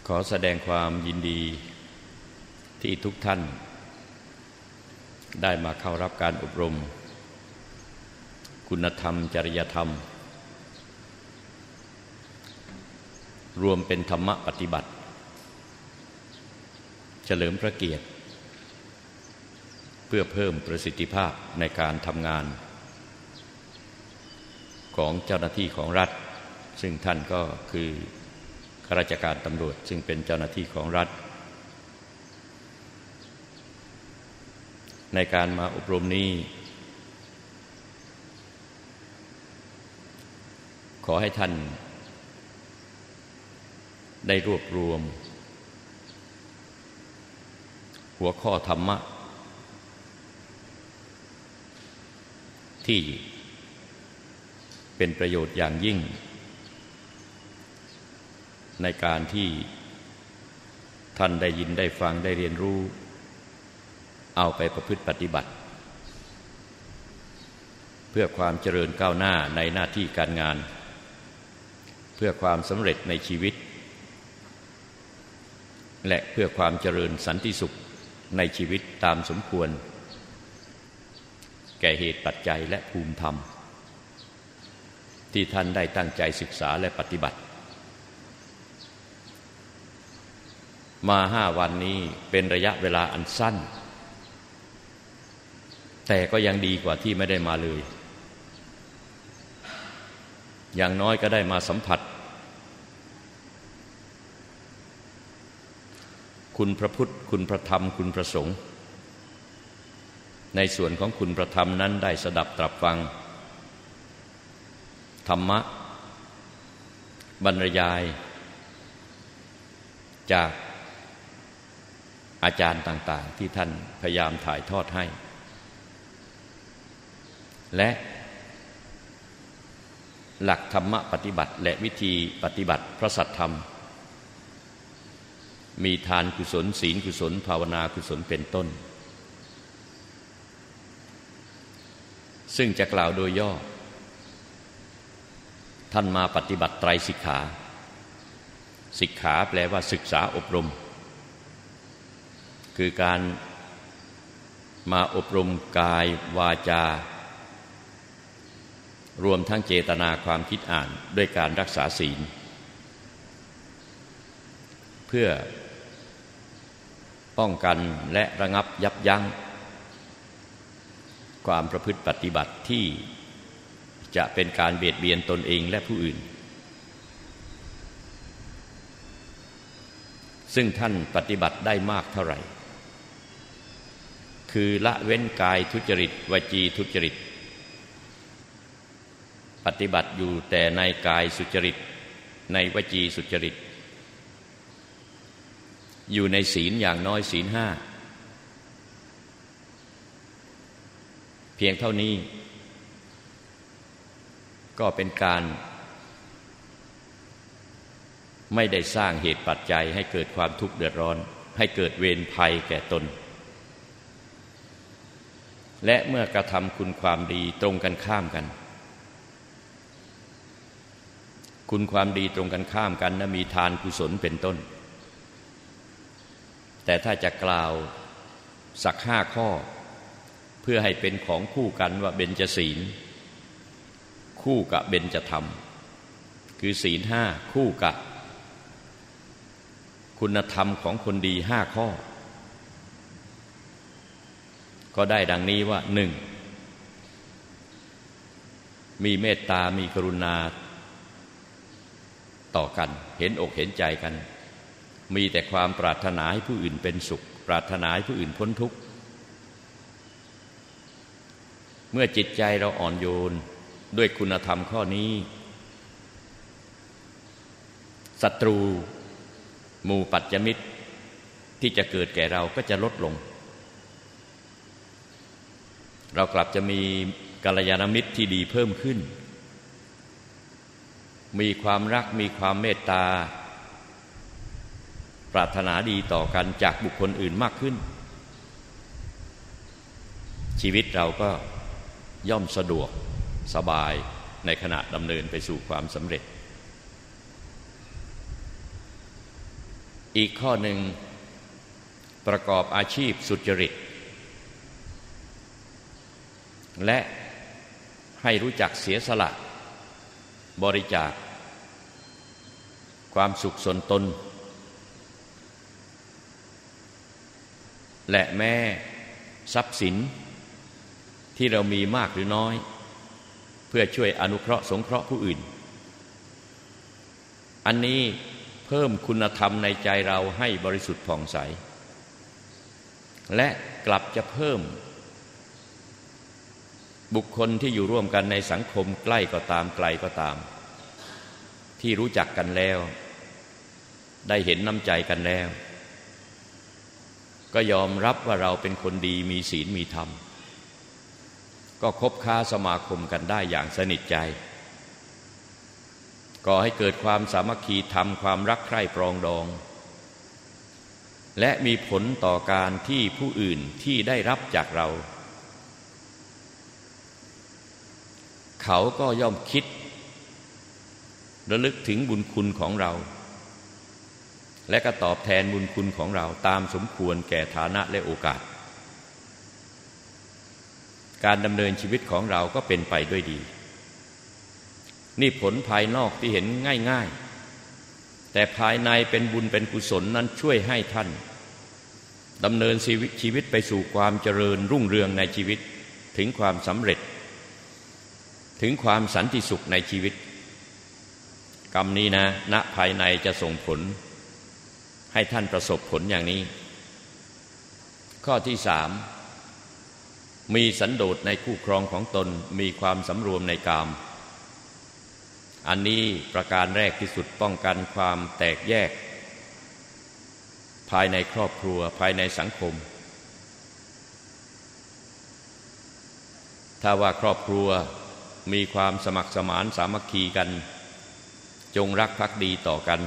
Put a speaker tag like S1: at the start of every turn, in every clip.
S1: ขอแสดงความยินดีที่ทุกท่านได้มาเข้ารับการอบรมคุณธรรมจริยธรรมรวมเป็นธรรมปฏิบัติเฉลิมพระเกียรติเพื่อเพิ่มประสิทธิภาพในการทำงานของเจ้าหน้าที่ของรัฐซึ่งท่านก็คือข้าราชการตำรวจซึ่งเป็นเจ้าหน้าที่ของรัฐในการมาอบรมนี้ขอให้ท่านได้รวบรวมหัวข้อธรรมะที่เป็นประโยชน์อย่างยิ่งในการที่ท่านได้ยินได้ฟังได้เรียนรู้เอาไปประพฤติปฏิบัติเพื่อความเจริญก้าวหน้าในหน้าที่การงานเพื่อความสำเร็จในชีวิตและเพื่อความเจริญสันติสุขในชีวิตตามสมควรแก่เหตุปัจจัยและภูมิธรรมที่ท่านได้ตั้งใจศึกษาและปฏิบัติมา5 วันนี้เป็นระยะเวลาอันสั้นแต่ก็ยังดีกว่าที่ไม่ได้มาเลยอย่างน้อยก็ได้มาสัมผัสคุณพระพุทธคุณพระธรรมคุณพระสงฆ์ในส่วนของคุณพระธรรมนั้นได้สดับตรับฟังธรรมะบรรยายจากอาจารย์ต่างๆที่ท่านพยายามถ่ายทอดให้และหลักธรรมะปฏิบัติและวิธีปฏิบัติพระสัทธรรมมีทานกุศลศีลกุศลภาวนากุศลเป็นต้นซึ่งจะกล่าวโดยย่อท่านมาปฏิบัติไตรสิกขาสิกขาแปลว่าศึกษาอบรมคือการมาอบรมกายวาจารวมทั้งเจตนาความคิดอ่านด้วยการรักษาศีลเพื่อป้องกันและระงับยับยั้งความประพฤติปฏิบัติที่จะเป็นการเบียดเบียนตนเองและผู้อื่นซึ่งท่านปฏิบัติได้มากเท่าไหร่คือละเว้นกายทุจริตวจีทุจริตปฏิบัติอยู่แต่ในกายสุจริตในวจีสุจริตอยู่ในศีลอย่างน้อยศีล5เพียงเท่านี้ก็เป็นการไม่ได้สร้างเหตุปัจจัยให้เกิดความทุกข์เดือดร้อนให้เกิดเวรภัยแก่ตนและเมื่อกระทำคุณความดีตรงกันข้ามกันคุณความดีตรงกันข้ามกันนะมีทานกุศลเป็นต้นแต่ถ้าจะกล่าวสัก5 ข้อเพื่อให้เป็นของคู่กันว่าเบญจศีลคู่กับเบญจธรรมคือศีล5คู่กับคุณธรรมของคนดี5 ข้อก็ได้ดังนี้ว่า 1. มีเมตตามีกรุณาต่อกันเห็นอกเห็นใจกันมีแต่ความปรารถนาให้ผู้อื่นเป็นสุขปรารถนาให้ผู้อื่นพ้นทุกข์เมื่อจิตใจเราอ่อนโยนด้วยคุณธรรมข้อนี้ศัตรูหมู่ปัจจมิตรที่จะเกิดแก่เราก็จะลดลงเรากลับจะมีกัลยาณมิตรที่ดีเพิ่มขึ้นมีความรักมีความเมตตาปรารถนาดีต่อกันจากบุคคลอื่นมากขึ้นชีวิตเราก็ย่อมสะดวกสบายในขณะดำเนินไปสู่ความสำเร็จอีกข้อหนึ่งประกอบอาชีพสุจริตและให้รู้จักเสียสละบริจาคความสุขส่วนตนและแม้ทรัพย์สินที่เรามีมากหรือน้อยเพื่อช่วยอนุเคราะห์สงเคราะห์ผู้อื่นอันนี้เพิ่มคุณธรรมในใจเราให้บริสุทธิ์ผ่องใสและกลับจะเพิ่มบุคคลที่อยู่ร่วมกันในสังคมใกล้ก็ตามไกลก็ตามที่รู้จักกันแล้วได้เห็นน้ำใจกันแล้วก็ยอมรับว่าเราเป็นคนดีมีศีลมีธรรมก็คบค้าสมาคมกันได้อย่างสนิทใจก่อให้เกิดความสามัคคีธรรมความรักใคร่ปรองดองและมีผลต่อการที่ผู้อื่นที่ได้รับจากเราเขาก็ย่อมคิดระลึกถึงบุญคุณของเราและก็ตอบแทนบุญคุณของเราตามสมควรแก่ฐานะและโอกาสการดำเนินชีวิตของเราก็เป็นไปด้วยดีนี่ผลภายนอกที่เห็นง่ายๆแต่ภายในเป็นบุญเป็นกุศลนั้นช่วยให้ท่านดำเนินชีวิตไปสู่ความเจริญรุ่งเรืองในชีวิตถึงความสำเร็จถึงความสันติสุขในชีวิตกรรมนี้นะณภายในจะส่งผลให้ท่านประสบผลอย่างนี้ข้อที่3มีสันโดษในคู่ครองของตนมีความสำรวมในกามอันนี้ประการแรกที่สุดป้องกันความแตกแยกภายในครอบครัวภายในสังคมถ้าว่าครอบครัวมีความสมัครสมานสามัคคีกันจงรักภักดีต่อกัน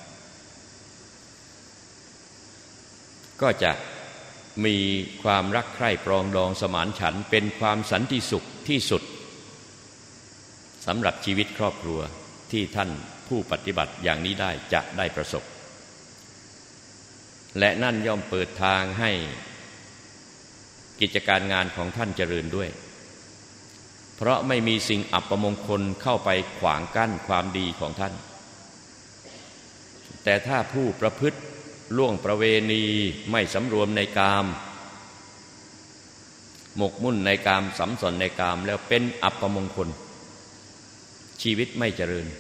S1: ก็จะมีความรักใคร่ปรองดองสมานฉันท์เป็นความสันติสุขที่สุดสำหรับชีวิตครอบครัวที่ท่านผู้ปฏิบัติอย่างนี้ได้จะได้ประสบและนั่นย่อมเปิดทางให้กิจการงานของท่านเจริญด้วยเพราะไม่มีสิ่งอัปมงคลเข้าไปขวางกั้นความดีของท่านแต่ถ้าผู้ประพฤติล่วงประเวณีไม่สำรวมในกามหมกมุ่นในกามสัมสนในกามแล้วเป็นอัปมงคลชีวิตไม่เจริญ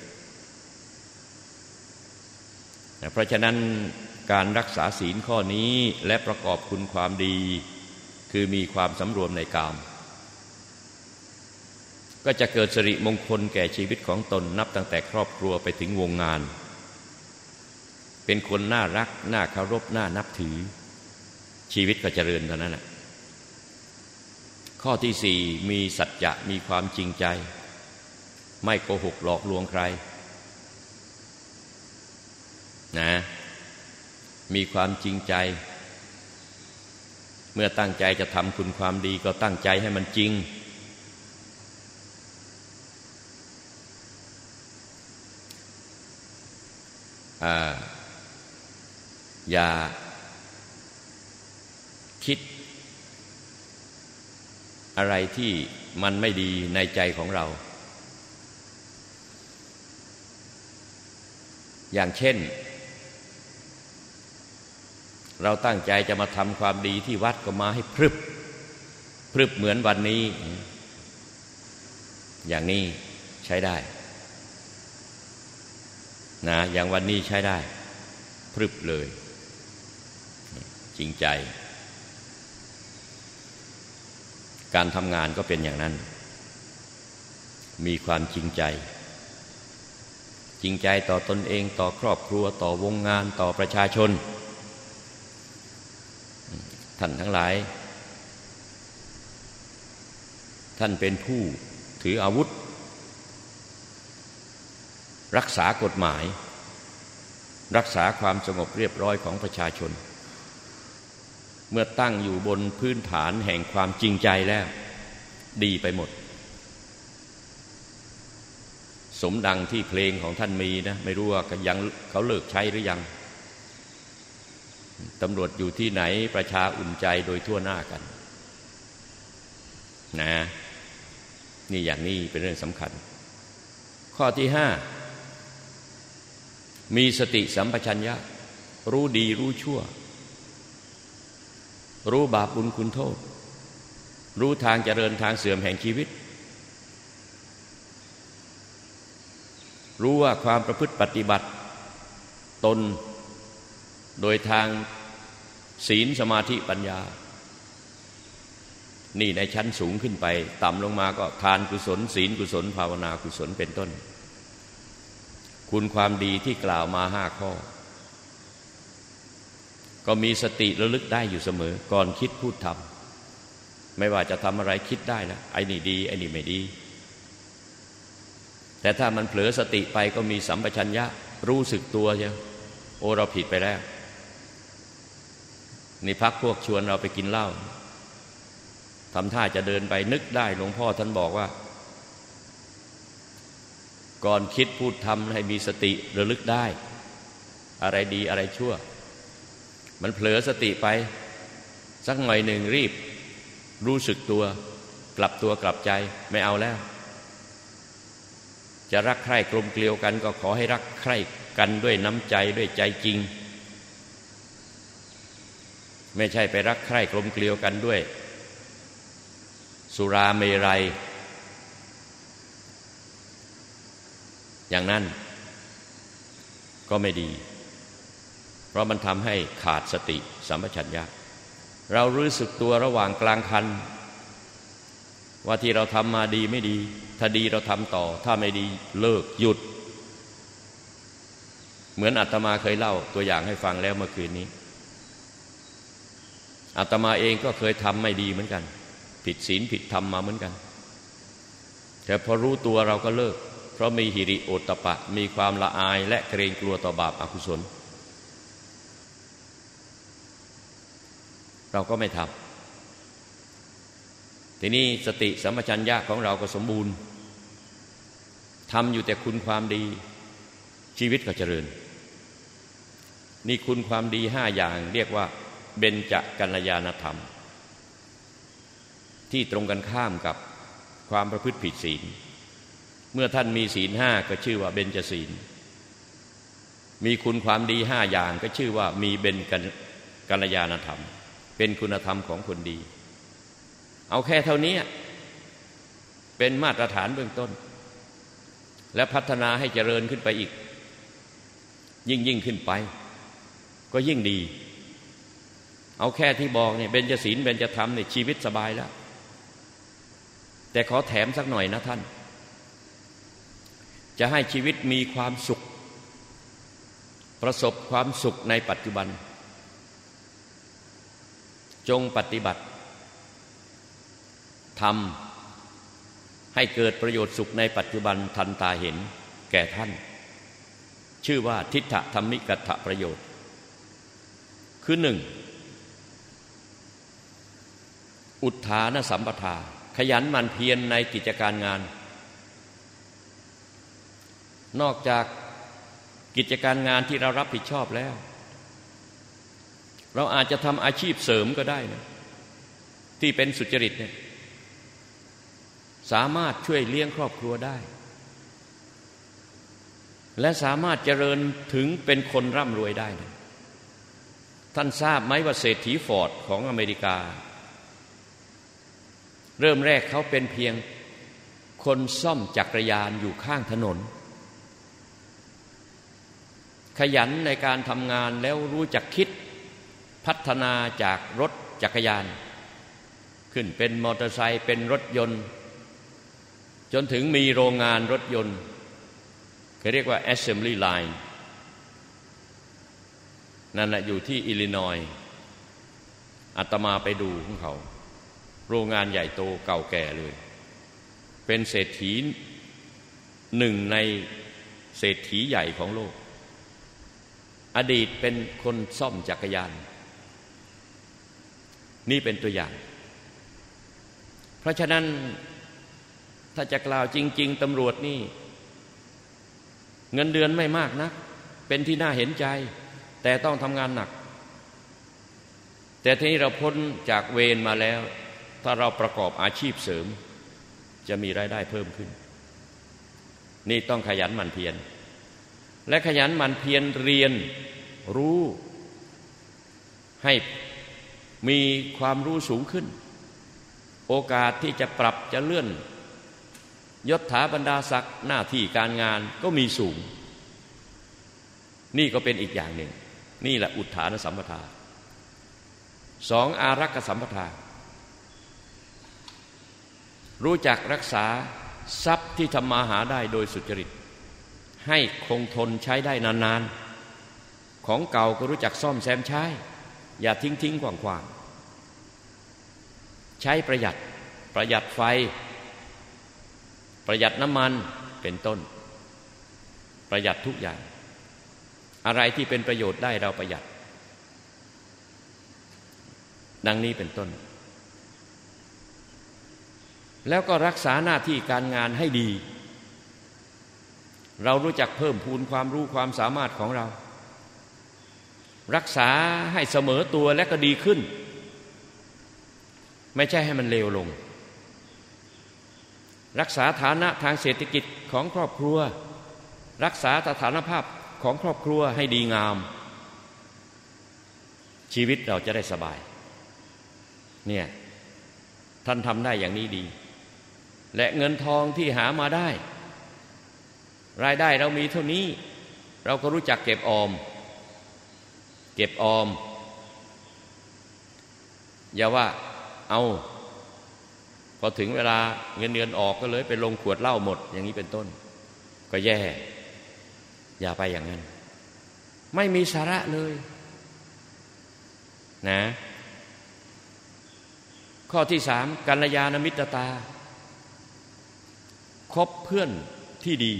S1: เพราะฉะนั้นการรักษาศีลข้อนี้และประกอบคุณความดีคือมีความสำรวมในกามก็จะเกิดสิริมงคลแก่ชีวิตของตนนับตั้งแต่ครอบครัวไปถึงวงงานเป็นคนน่ารักน่าเคารพน่านับถือชีวิตก็เจริญเท่านั้นแหละข้อที่4มีสัจจะมีความจริงใจไม่โกหกหลอกลวงใครนะมีความจริงใจเมื่อตั้งใจจะทำคุณความดีก็ตั้งใจให้มันจริงอย่าคิดอะไรที่มันไม่ดีในใจของเราอย่างเช่นเราตั้งใจจะมาทำความดีที่วัดก็มาให้พรึบเหมือนวันนี้อย่างนี้ใช้ได้นะอย่างวันนี้ใช้ได้พรึบเลยจริงใจการทำงานก็เป็นอย่างนั้นมีความจริงใจต่อตนเองต่อครอบครัวต่อวงงานต่อประชาชนท่านทั้งหลายท่านเป็นผู้ถืออาวุธรักษากฎหมายรักษาความสงบเรียบร้อยของประชาชนเมื่อตั้งอยู่บนพื้นฐานแห่งความจริงใจแล้วดีไปหมดสมดังที่เพลงของท่านมีนะไม่รู้ว่ายังเขาเลิกใช้หรือยังตำรวจอยู่ที่ไหนประชาอุ่นใจโดยทั่วหน้ากันนะนี่อย่างนี้เป็นเรื่องสำคัญข้อที่5มีสติสัมปชัญญะรู้ดีรู้ชั่วรู้บาปบุญคุณโทษรู้ทางเจริญทางเสื่อมแห่งชีวิตรู้ว่าความประพฤติปฏิบัติตนโดยทางศีลสมาธิปัญญานี่ในชั้นสูงขึ้นไปต่ำลงมาก็ทานกุศลศีลกุศลภาวนากุศลเป็นต้นคุณความดีที่กล่าวมา5ข้อก็มีสติระลึกได้อยู่เสมอก่อนคิดพูดทำไม่ว่าจะทำอะไรคิดได้แล้วไอ้นี่ดีไอ้นี่ไม่ดีแต่ถ้ามันเผลอสติไปก็มีสัมปชัญญะรู้สึกตัวใช่โอ้เราผิดไปแล้วนี่พักพวกชวนเราไปกินเหล้าทำท่าจะเดินไปนึกได้หลวงพ่อท่านบอกว่าก่อนคิดพูดทำให้มีสติระลึกได้อะไรดีอะไรชั่วมันเผลอสติไปสักหน่อยหนึ่งรีบรู้สึกตัวกลับตัวกลับใจไม่เอาแล้วจะรักใคร่กลมเกลียวกันก็ขอให้รักใคร่กันด้วยน้ำใจด้วยใจจริงไม่ใช่ไปรักใคร่กลมเกลียวกันด้วยสุราเมรัยอย่างนั้นก็ไม่ดีเพราะมันทำให้ขาดสติสัมปชัญญะเรารู้สึกตัวระหว่างกลางคันว่าที่เราทำมาดีไม่ดีถ้าดีเราทำต่อถ้าไม่ดีเลิกหยุดเหมือนอาตมาเคยเล่าตัวอย่างให้ฟังแล้วเมื่อคืนนี้อาตมาเองก็เคยทำไม่ดีเหมือนกันผิดศีลผิดธรรมมาเหมือนกันแต่พอรู้ตัวเราก็เลิกเพราะมีหิริโอตตัปปะมีความละอายและเกรงกลัวต่อบาปอกุศลเราก็ไม่ทำทีนี้สติสัมปชัญญะของเราก็สมบูรณ์ทำอยู่แต่คุณความดีชีวิตก็เจริญนี่คุณความดี5อย่างเรียกว่าเบญจกัลยาณธรรมที่ตรงกันข้ามกับความประพฤติผิดศีลเมื่อท่านมีศีล5ก็ชื่อว่าเบญจศีลมีคุณความดี5อย่างก็ชื่อว่ามีเบญจกัลยาณธรรมเป็นคุณธรรมของคนดีเอาแค่เท่านี้เป็นมาตรฐานเบื้องต้นและพัฒนาให้เจริญขึ้นไปอีกยิ่งขึ้นไปก็ยิ่งดีเอาแค่ที่บอกเนี่ยเบญจศีลเบญจธรรมเนี่ยชีวิตสบายแล้วแต่ขอแถมสักหน่อยนะท่านจะให้ชีวิตมีความสุขประสบความสุขในปัจจุบันจงปฏิบัติทำให้เกิดประโยชน์สุขในปัจจุบันทันตาเห็นแก่ท่านชื่อว่าทิฏฐธรรมิกัตถประโยชน์คือ1อุทธานสัมปทาขยันหมั่นเพียรในกิจการงานนอกจากกิจการงานที่เรารับผิดชอบแล้วเราอาจจะทำอาชีพเสริมก็ได้นะที่เป็นสุจริตเนี่ยสามารถช่วยเลี้ยงครอบครัวได้และสามารถเจริญถึงเป็นคนร่ำรวยได้นะท่านทราบไหมว่าเศรษฐีฟอร์ดของอเมริกาเริ่มแรกเขาเป็นเพียงคนซ่อมจักรยานอยู่ข้างถนนขยันในการทำงานแล้วรู้จักคิดพัฒนาจากรถจักรยานขึ้นเป็นมอเตอร์ไซค์เป็นรถยนต์จนถึงมีโรงงานรถยนต์เขาเรียกว่า assembly line นั่นแหละอยู่ที่อิลลินอยส์อาตมาไปดูของเขาโรงงานใหญ่โตเก่าแก่เลยเป็นเศรษฐีหนึ่งในเศรษฐีใหญ่ของโลกอดีตเป็นคนซ่อมจักรยานนี่เป็นตัวอย่างเพราะฉะนั้นถ้าจะกล่าวจริงๆตำรวจนี่เงินเดือนไม่มากนักเป็นที่น่าเห็นใจแต่ต้องทำงานหนักแต่ทีนี้เราพ้นจากเวรมาแล้วถ้าเราประกอบอาชีพเสริมจะมีรายได้เพิ่มขึ้นนี่ต้องขยันหมั่นเพียรและขยันหมั่นเพียรเรียนรู้ให้มีความรู้สูงขึ้นโอกาสที่จะปรับจะเลื่อนยศถาบรรดาศักดิ์หน้าที่การงานก็มีสูงนี่ก็เป็นอีกอย่างหนึ่งนี่แหละอุทธานสัมปทาสองอารักขสัมปทารู้จักรักษาทรัพย์ที่ทำมาหาได้โดยสุจริตให้คงทนใช้ได้นานๆของเก่าก็รู้จักซ่อมแซมใช้อย่าทิ้งขว่างใช้ประหยัดไฟประหยัดน้ำมันเป็นต้นประหยัดทุกอย่างอะไรที่เป็นประโยชน์ได้เราประหยัดดังนี้เป็นต้นแล้วก็รักษาหน้าที่การงานให้ดีเรารู้จักเพิ่มพูนความรู้ความสามารถของเรารักษาให้เสมอตัวและก็ดีขึ้นไม่ใช่ให้มันเลวลงรักษาฐานะทางเศรษฐกิจของครอบครัวรักษาสถานภาพของครอบครัวให้ดีงามชีวิตเราจะได้สบายเนี่ยท่านทำได้อย่างนี้ดีและเงินทองที่หามาได้รายได้เรามีเท่านี้เราก็รู้จักเก็บออมอย่าว่าเอาพอถึงเวลาเงินเดือนออกก็เลยไปลงขวดเหล้าหมดอย่างนี้เป็นต้นก็แย่อย่าไปอย่างนั้นไม่มีสาระเลยนะข้อที่สามกัลยาณมิตรตาคบเพื่อนที่ดี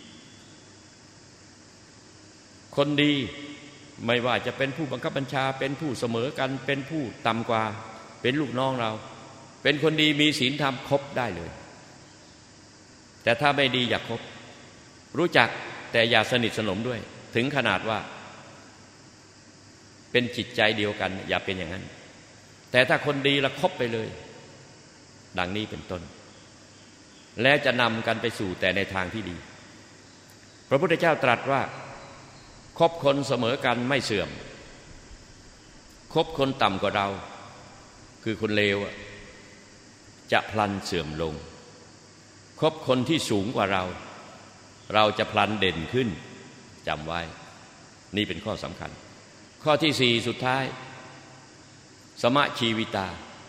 S1: คนดีไม่ว่าจะเป็นผู้บังคับบัญชาเป็นผู้เสมอกันเป็นผู้ต่ำกว่าเป็นลูกน้องเราเป็นคนดีมีศีลธรรมคบได้เลยแต่ถ้าไม่ดีอย่าคบรู้จักแต่อย่าสนิทสนมด้วยถึงขนาดว่าเป็นจิตใจเดียวกันอย่าเป็นอย่างนั้นแต่ถ้าคนดีละคบไปเลยดังนี้เป็นต้นและจะนำกันไปสู่แต่ในทางที่ดีพระพุทธเจ้าตรัสว่าคบคนเสมอกันไม่เสื่อมคบคนต่ำกว่าเราคือคนเลวจะพลันเสื่อมลงคบคนที่สูงกว่าเราจะพลันเด่นขึ้นจำไว้นี่เป็นข้อสำคัญข้อที่สี่สุดท้ายสมะชีวิตา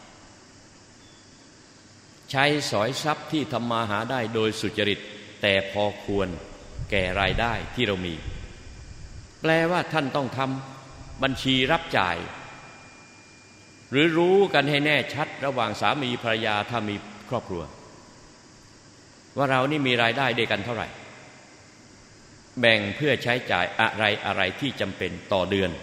S1: ใช้สอยทรัพย์ที่ทำมาหาได้โดยสุจริตแต่พอควรแก่รายได้ที่เรามีแปลว่าท่านต้องทำบัญชีรับจ่ายหรือรู้กันให้แน่ชัดระหว่างสามีภรรยาถ้ามีครอบครัวว่าเรานี่มีรายได้ด้วยกันเท่าไหร่แบ่งเพื่อใช้จ่ายอะไรที่จำเป็นต่อเดือน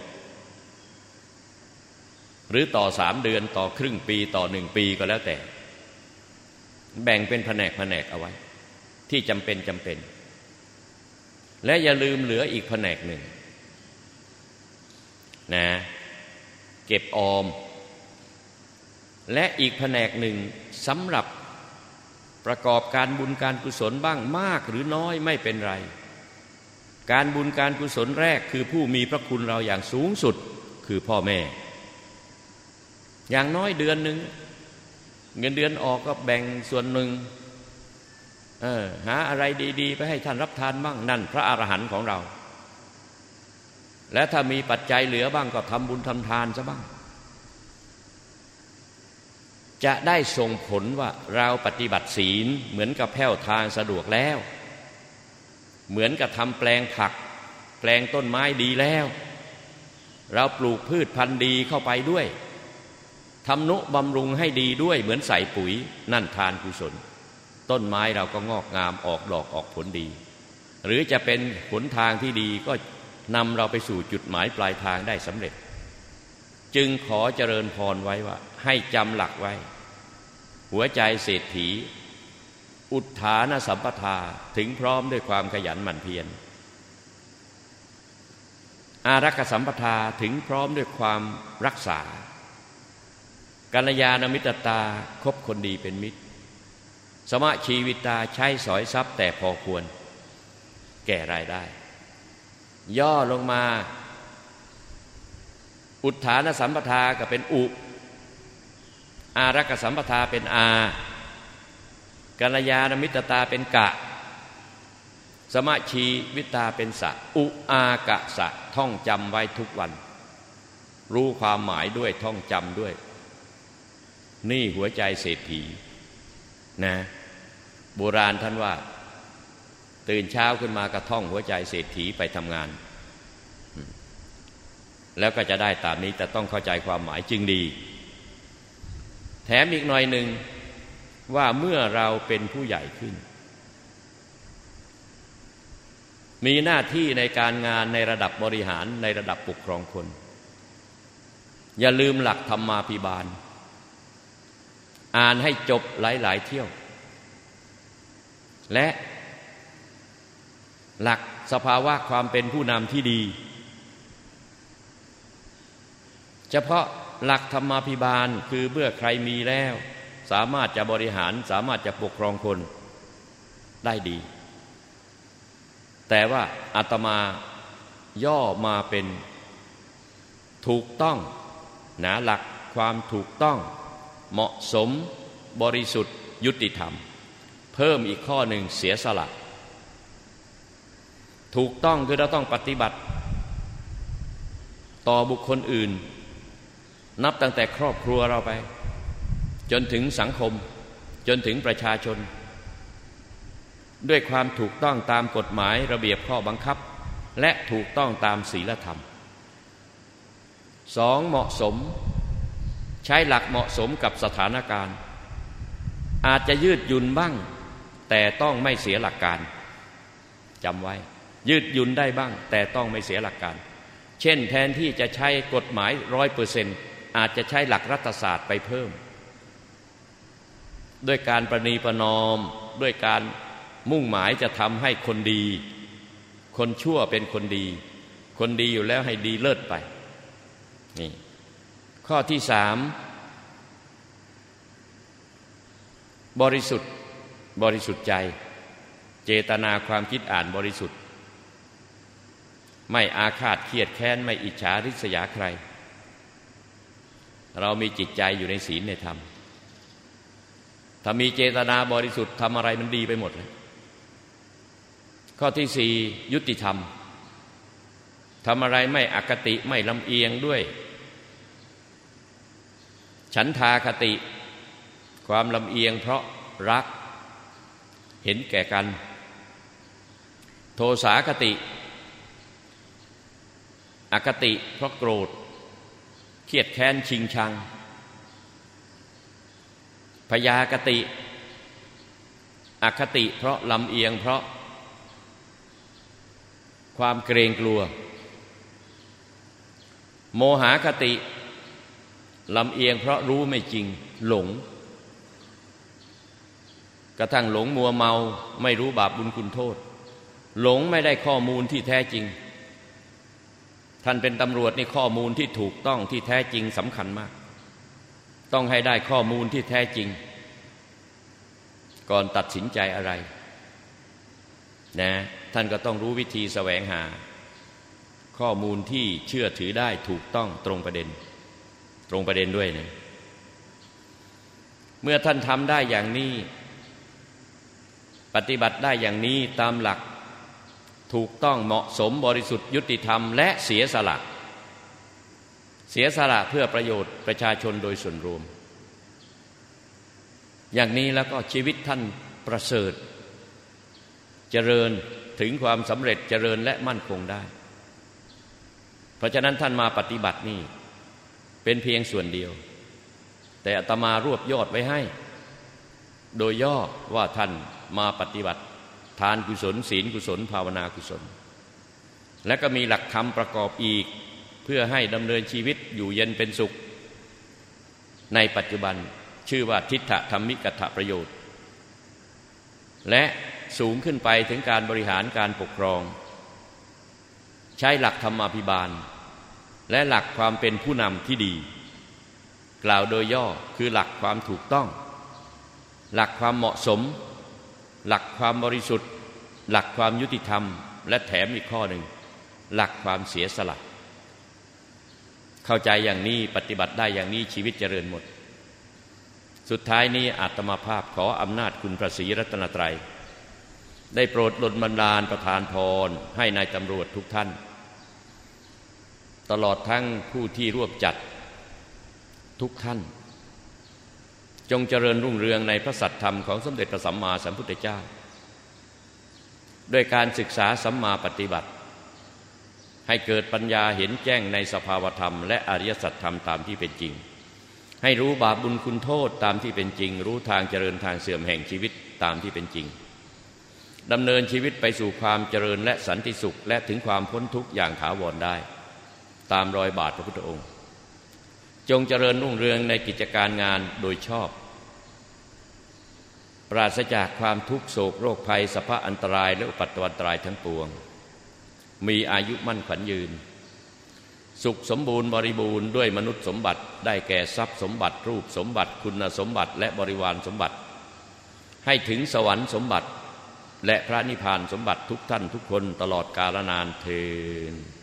S1: หรือต่อ3 เดือนต่อครึ่งปีต่อ1 ปีก็แล้วแต่แบ่งเป็นแผนกเอาไว้ที่จำเป็นและอย่าลืมเหลืออีกแผนกหนึ่งนะเก็บออมและอีกแผนกหนึ่งสำหรับประกอบการบุญการกุศลบ้างมากหรือน้อยไม่เป็นไรการบุญการกุศลแรกคือผู้มีพระคุณเราอย่างสูงสุดคือพ่อแม่อย่างน้อยเดือนหนึ่งเงินเดือนออกก็แบ่งส่วนหนึ่งหาอะไรดีๆไปให้ท่านรับทานบ้างนั่นพระอรหันต์ของเราและถ้ามีปัจจัยเหลือบ้างก็ทำบุญทำทานซะบ้างจะได้ส่งผลว่าเราปฏิบัติศีลเหมือนกับแผ้วทางสะดวกแล้วเหมือนกับทำแปลงผักแปลงต้นไม้ดีแล้วเราปลูกพืชพันธุ์ดีเข้าไปด้วยทำนุบำรุงให้ดีด้วยเหมือนใส่ปุ๋ยนั่นทานกุศลต้นไม้เราก็งอกงามออกดอกออกผลดีหรือจะเป็นหนทางที่ดีก็นำเราไปสู่จุดหมายปลายทางได้สำเร็จจึงขอเจริญพรไว้ว่าให้จำหลักไว้หัวใจเศรษฐีอุทธานสัมปทาถึงพร้อมด้วยความขยันหมั่นเพียรอารักขสัมปทาถึงพร้อมด้วยความรักษากัลยาณมิตรตาคบคนดีเป็นมิตรสมะชีวิตาใช้สอยทรัพย์แต่พอควรแก่รายได้ย่อลงมาอุทธานสัมปทาก็เป็นอุอารักขสัมปทาเป็นอากัลยาณมิตรตาเป็นกะสมะชีวิตาเป็นสะอุอากะสะท่องจำไว้ทุกวันรู้ความหมายด้วยท่องจำด้วยนี่หัวใจเศรษฐีนะโบราณท่านว่าตื่นเช้าขึ้นมาก็ท่องหัวใจเศรษฐีไปทำงานแล้วก็จะได้ตามนี้แต่ต้องเข้าใจความหมายจึงดีแถมอีกหน่อยหนึ่งว่าเมื่อเราเป็นผู้ใหญ่ขึ้นมีหน้าที่ในการงานในระดับบริหารในระดับปกครองคนอย่าลืมหลักธรรมาภิบาลอ่านให้จบหลายๆเที่ยวและหลักสภาวะความเป็นผู้นำที่ดีเฉพาะหลักธรรมาภิบาลคือเมื่อใครมีแล้วสามารถจะบริหารสามารถจะปกครองคนได้ดีแต่ว่าอาตมาย่อมาเป็นถูกต้องนะหลักความถูกต้องเหมาะสมบริสุทธิ์ยุติธรรมเพิ่มอีกข้อหนึ่งเสียสละถูกต้องคือเราต้องปฏิบัติต่อบุคคลอื่นนับตั้งแต่ครอบครัวเราไปจนถึงสังคมจนถึงประชาชนด้วยความถูกต้องตามกฎหมายระเบียบข้อบังคับและถูกต้องตามศีลธรรมสองเหมาะสมใช้หลักเหมาะสมกับสถานการณ์อาจจะยืดหยุ่นบ้างแต่ต้องไม่เสียหลักการจำไว้ยืดหยุ่นได้บ้างแต่ต้องไม่เสียหลักการเช่นแทนที่จะใช้กฎหมาย 100% อาจจะใช้หลักรัฐศาสตร์ไปเพิ่มด้วยการประนีประนอมด้วยการมุ่งหมายจะทำให้คนดีคนชั่วเป็นคนดีคนดีอยู่แล้วให้ดีเลิศไปนี่ข้อที่สามบริสุทธิ์ใจเจตนาความคิดอ่านบริสุทธิ์ไม่อาฆาตเคียดแค้นไม่อิจฉาริษยาใครเรามีจิตใจอยู่ในศีลในธรรมถ้ามีเจตนาบริสุทธิ์ทำอะไรมันดีไปหมดเลยข้อที่สี่ยุติธรรมทำอะไรไม่อคติไม่ลำเอียงด้วยฉันทาคติความลำเอียงเพราะรักเห็นแก่กันโทสาคติอคติเพราะโกรธเครียดแค้นชิงชังพยาคติอคติเพราะลำเอียงเพราะความเกรงกลัวโมหคติลำเอียงเพราะรู้ไม่จริงหลงกระทั่งหลงมัวเมาไม่รู้บาปบุญคุณโทษหลงไม่ได้ข้อมูลที่แท้จริงท่านเป็นตำรวจนี่ข้อมูลที่ถูกต้องที่แท้จริงสำคัญมากต้องให้ได้ข้อมูลที่แท้จริงก่อนตัดสินใจอะไรนะท่านก็ต้องรู้วิธีแสวงหาข้อมูลที่เชื่อถือได้ถูกต้องตรงประเด็นด้วยนะเมื่อท่านทำได้อย่างนี้ปฏิบัติได้อย่างนี้ตามหลักถูกต้องเหมาะสมบริสุทธิ์ยุติธรรมและเสียสละเพื่อประโยชน์ประชาชนโดยส่วนรวมอย่างนี้แล้วก็ชีวิตท่านประเสริฐเจริญถึงความสำเร็จเจริญและมั่นคงได้เพราะฉะนั้นท่านมาปฏิบัตินี่เป็นเพียงส่วนเดียวแต่อาตมารวบยอดไว้ให้โดยย่อว่าท่านมาปฏิบัติทานกุศลศีลกุศลภาวนากุศลและก็มีหลักธรรมประกอบอีกเพื่อให้ดำเนินชีวิตอยู่เย็นเป็นสุขในปัจจุบันชื่อว่าทิฏฐธรรมิกถประโยชน์และสูงขึ้นไปถึงการบริหารการปกครองใช้หลักธรรมาภิบาลและหลักความเป็นผู้นำที่ดีกล่าวโดยย่อคือหลักความถูกต้องหลักความเหมาะสมหลักความบริสุทธิ์หลักความยุติธรรมและแถมอีกข้อหนึ่งหลักความเสียสละเข้าใจอย่างนี้ปฏิบัติได้อย่างนี้ชีวิตเจริญหมดสุดท้ายนี้อาตมาภาพขออำนาจคุณพระศรีรัตนตรัยได้โปรดดลบันดาลประทานพรให้นายตำรวจทุกท่านตลอดทั้งผู้ที่ร่วมจัดทุกท่านจงเจริญรุ่งเรืองในพระสัทธรรมของสมเด็จพระสัมมาสัมพุทธเจ้าด้วยการศึกษาสัมมาปฏิบัติให้เกิดปัญญาเห็นแจ้งในสภาวธรรมและอริยสัจธรรมตามที่เป็นจริงให้รู้บาปบุญคุณโทษตามที่เป็นจริงรู้ทางเจริญทางเสื่อมแห่งชีวิตตามที่เป็นจริงดำเนินชีวิตไปสู่ความเจริญและสันติสุขและถึงความพ้นทุกข์อย่างถาวรได้ตามรอยบาทพระพุทธองค์จงเจริญรุ่งเรืองในกิจการงานโดยชอบปราศจากความทุกข์โศกโรคภัยสภาพอันตรายและอุปัตตวันตรายทั้งปวงมีอายุมั่นขวัญยืนสุขสมบูรณ์บริบูรณ์ด้วยมนุษย์สมบัติได้แก่ทรัพย์สมบัติรูปสมบัติคุณสมบัติและบริวารสมบัติให้ถึงสวรรค์สมบัติและพระนิพพานสมบัติทุกท่านทุกคนตลอดกาลนานเทอญ